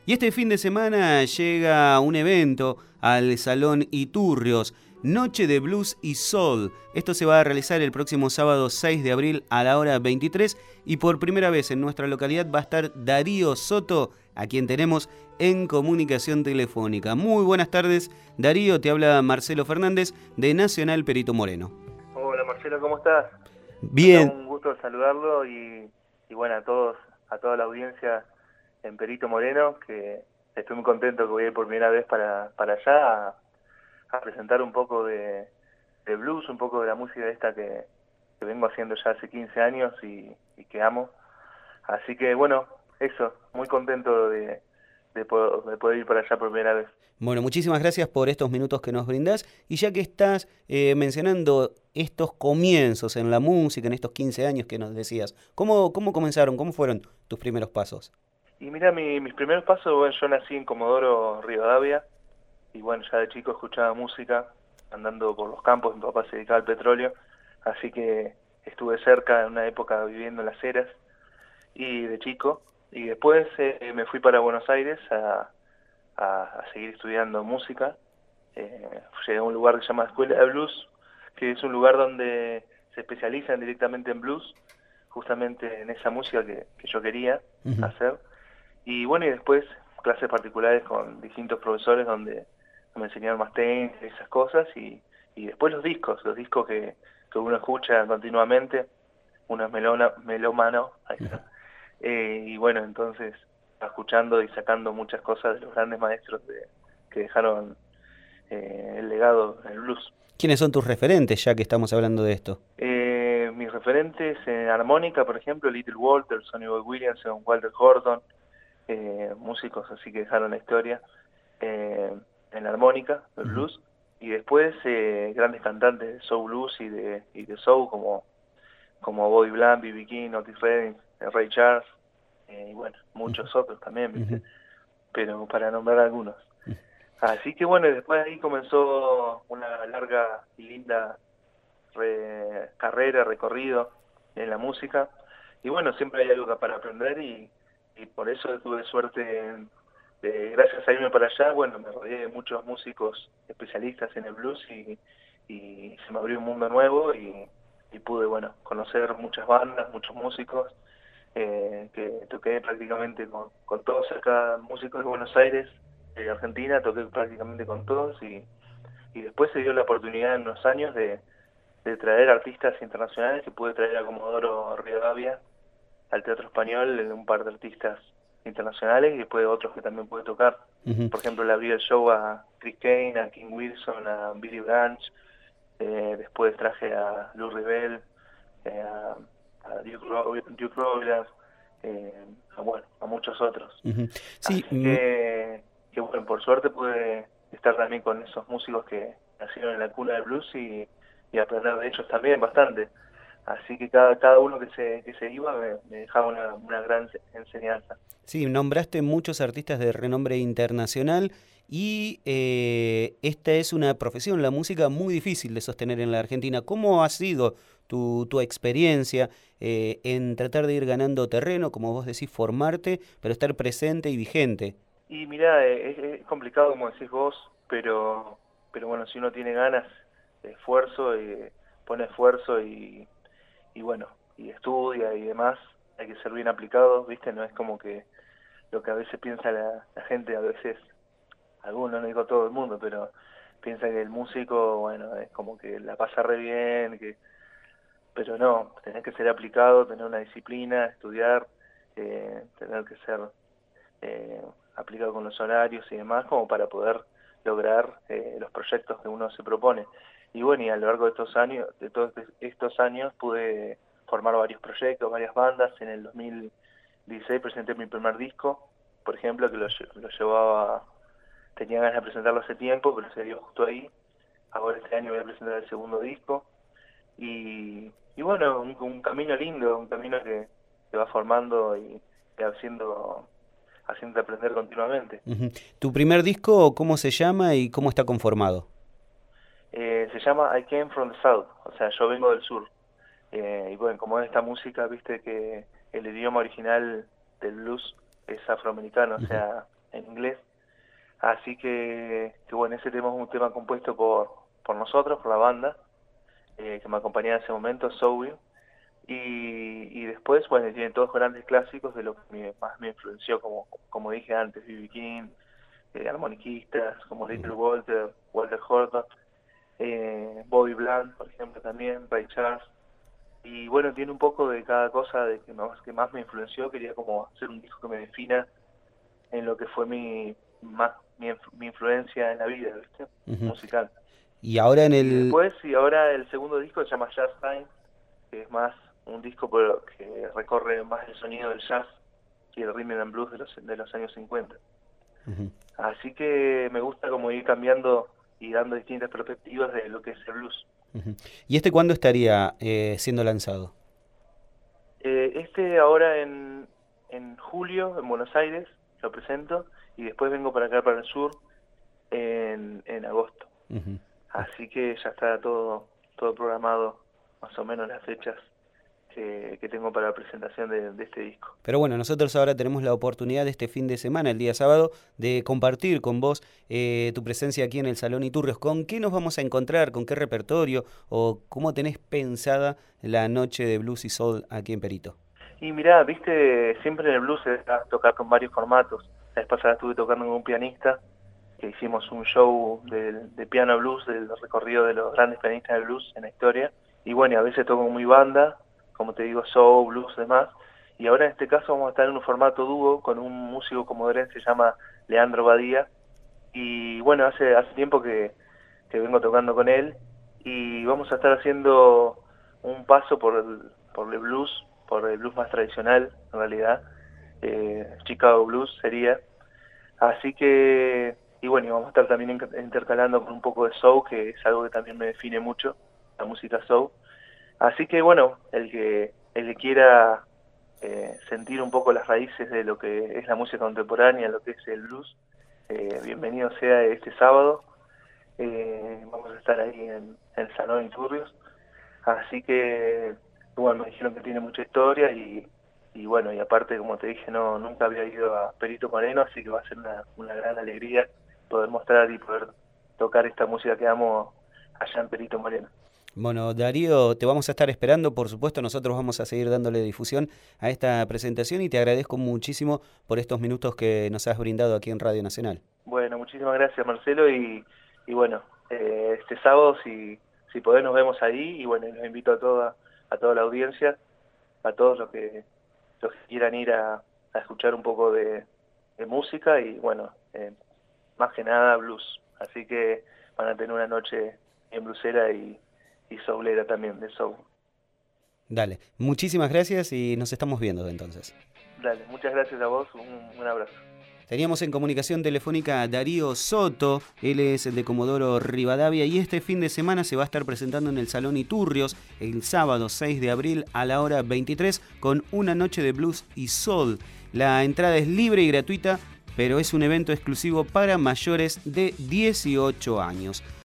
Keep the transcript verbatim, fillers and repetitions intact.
Y este fin de semana llega un evento al Salón Iturrios, Noche de Blues y Soul. Esto se va a realizar el próximo sábado seis de abril a la hora veintitrés y por primera vez en nuestra localidad va a estar Darío Soto, a quien tenemos en comunicación telefónica. Muy buenas tardes, Darío, te habla Marcelo Fernández de Nacional Perito Moreno. Hola Marcelo, ¿cómo estás? Bien. Un gusto saludarlo y, y bueno, a todos, a toda la audiencia en Perito Moreno, que estoy muy contento que voy a ir por primera vez para, para allá a, a presentar un poco de, de blues, un poco de la música esta que, que vengo haciendo ya hace quince años y, y que amo. Así que bueno, eso, muy contento de, de, poder, de poder ir para allá por primera vez. Bueno, muchísimas gracias por estos minutos que nos brindás. Y ya que estás eh, mencionando estos comienzos en la música, en estos quince años que nos decías, ¿cómo, cómo comenzaron? ¿Cómo fueron tus primeros pasos? Y mira, mi, mis primeros pasos, bueno, yo nací en Comodoro Rivadavia, y bueno, ya de chico escuchaba música, andando por los campos, mi papá se dedicaba al petróleo, así que estuve cerca en una época viviendo en Las Heras, y de chico, y después eh, me fui para Buenos Aires a, a, a seguir estudiando música. Eh, llegué a un lugar que se llama Escuela de Blues, que es un lugar donde se especializan directamente en blues, justamente en esa música que, que yo quería Uh-huh. hacer. Y bueno, y después clases particulares con distintos profesores donde me enseñaron más técnicas y esas cosas, y, y después los discos, los discos que, que uno escucha continuamente, uno es melona, melómano, ahí está. Eh, y bueno, entonces escuchando y sacando muchas cosas de los grandes maestros de, que dejaron eh, el legado en el blues. ¿Quiénes son tus referentes, ya que estamos hablando de esto? Eh, mis referentes en armónica, por ejemplo, Little Walter, Sonny Boy Williams, Walter Gordon, eh, músicos así que dejaron la historia eh, en la armónica, el Uh-huh. blues, y después eh, grandes cantantes de soul blues y de, y de soul como, como Bobby Bland, B B King, Otis Redding, Ray Charles, eh, y bueno, muchos Uh-huh. otros también, ¿viste? Uh-huh. Pero para nombrar algunos. Uh-huh. Así que bueno, después de ahí comenzó una larga y linda re, carrera, recorrido en la música, y bueno, siempre hay algo para aprender, y, y por eso tuve suerte en, de, gracias a irme para allá, bueno, me rodeé de muchos músicos especialistas en el blues, y, y se me abrió un mundo nuevo, y, y pude, bueno, conocer muchas bandas, muchos músicos, eh, que toqué prácticamente con, con todos acá, músicos de Buenos Aires, de Argentina, toqué prácticamente con todos, y, y después se dio la oportunidad en unos años de de traer artistas internacionales, que pude traer a Comodoro Rivadavia, al Teatro Español, un par de artistas internacionales, y después otros que también pude tocar. Uh-huh. Por ejemplo, le abrí el show a Chris Kane, a King Wilson, a Billy Branch, eh, después traje a Lou Rebel, eh, a, a Duke, Ro Duke Rollins, eh, a, bueno, a muchos otros. Uh-huh. Sí, Así que, que, bueno, por suerte pude estar también con esos músicos que nacieron en la cuna del blues, y y aprender de ellos también bastante. Así que cada, cada uno que se, que se iba me, me dejaba una, una gran enseñanza. Sí, nombraste muchos artistas de renombre internacional y eh, esta es una profesión, la música, muy difícil de sostener en la Argentina. ¿Cómo ha sido tu, tu experiencia eh, en tratar de ir ganando terreno, como vos decís, formarte, pero estar presente y vigente? Y mirá, es, es complicado como decís vos, pero, pero bueno, si uno tiene ganas, esfuerzo, y pone esfuerzo y, y bueno, y estudia y demás, hay que ser bien aplicado, ¿viste? No es como que lo que a veces piensa la, la gente, a veces, algunos, no digo todo el mundo, pero piensa que el músico, bueno, es como que la pasa re bien, que pero no, tenés que ser aplicado, tener una disciplina, estudiar, eh, tener que ser eh, aplicado con los horarios y demás, como para poder lograr eh, los proyectos que uno se propone. Y bueno, y a lo largo de estos años, de todos estos años, pude formar varios proyectos, varias bandas. En el dos mil dieciséis presenté mi primer disco, por ejemplo, que lo, lo llevaba, tenía ganas de presentarlo hace tiempo, pero se dio justo ahí. Ahora este año voy a presentar el segundo disco. Y, y bueno, un, un camino lindo, un camino que se va formando y, y haciendo, haciendo aprender continuamente. Uh-huh. ¿Tu primer disco cómo se llama y cómo está conformado? Eh, se llama I Came from the South, o sea, yo vengo del sur. Eh, y bueno, como es esta música, viste que el idioma original del blues es afroamericano, Uh-huh. o sea, en inglés. Así que, que bueno, ese tema es un tema compuesto por, por nosotros, por la banda, eh, que me acompañaba en ese momento, Zoe. Y, y después, bueno, tiene todos grandes clásicos de lo que me, más me influenció, como, como dije antes, B B King, eh, armoniquistas como Little Walter, Walter Horton, eh, Bobby Bland, por ejemplo, también, Ray Charles. Y bueno, tiene un poco de cada cosa de que más, que más me influenció. Quería como hacer un disco que me defina en lo que fue mi más mi, mi influencia en la vida, ¿viste? Uh-huh. Musical. Y ahora en el... Y después, y ahora el segundo disco se llama Jazz Time, que es más un disco pero que recorre más el sonido del jazz y el rhythm and blues de los, de los años cincuenta. Uh-huh. Así que me gusta como ir cambiando y dando distintas perspectivas de lo que es el blues. Uh-huh. ¿Y este cuándo estaría eh, siendo lanzado? Eh, este ahora en, en julio, en Buenos Aires, lo presento, y después vengo para acá, para el sur, en, en agosto. Uh-huh. Así que ya está todo, todo programado, más o menos las fechas que, que tengo para la presentación de, de este disco. Pero bueno, nosotros ahora tenemos la oportunidad de este fin de semana, el día sábado, de compartir con vos eh, tu presencia aquí en el Salón Iturrios. ¿Con qué nos vamos a encontrar? ¿Con qué repertorio? ¿O cómo tenés pensada la noche de blues y soul aquí en Perito? Y mirá, viste, siempre en el blues se va a tocar con varios formatos. La vez pasada estuve tocando con un pianista, que hicimos un show de, de piano blues, del recorrido de los grandes pianistas de blues en la historia. Y bueno, a veces toco muy banda, como te digo, soul, blues, demás. Y ahora en este caso vamos a estar en un formato dúo con un músico comodorense que se llama Leandro Badía. Y bueno, hace hace tiempo que, que vengo tocando con él. Y vamos a estar haciendo un paso por el, por el blues, por el blues más tradicional, en realidad. Eh, Chicago Blues sería. Así que, y bueno, y vamos a estar también intercalando con un poco de soul, que es algo que también me define mucho, la música soul. Así que bueno, el que, el que quiera eh, sentir un poco las raíces de lo que es la música contemporánea, lo que es el blues, eh, bienvenido sea este sábado. Eh, vamos a estar ahí en, en el Salón Iturrios. Así que, bueno, me dijeron que tiene mucha historia y, y bueno, y aparte, como te dije, no nunca había ido a Perito Moreno, así que va a ser una, una gran alegría poder mostrar y poder tocar esta música que amo allá en Perito Moreno. Bueno, Darío, te vamos a estar esperando, por supuesto, nosotros vamos a seguir dándole difusión a esta presentación y te agradezco muchísimo por estos minutos que nos has brindado aquí en Radio Nacional. Bueno, muchísimas gracias, Marcelo, y, y bueno, eh, este sábado, si, si podés, nos vemos ahí, y bueno, los invito a toda, a toda la audiencia, a todos los que, los que quieran ir a, a escuchar un poco de, de música, y bueno, eh, más que nada blues, así que van a tener una noche en blusera y y soulera también, de soul. Dale, muchísimas gracias y nos estamos viendo entonces. Dale, muchas gracias a vos, un, un abrazo. Teníamos en comunicación telefónica a Darío Soto, él es el de Comodoro Rivadavia y este fin de semana se va a estar presentando en el Salón Iturrios el sábado seis de abril a la hora veintitrés con una noche de blues y soul. La entrada es libre y gratuita, pero es un evento exclusivo para mayores de dieciocho años.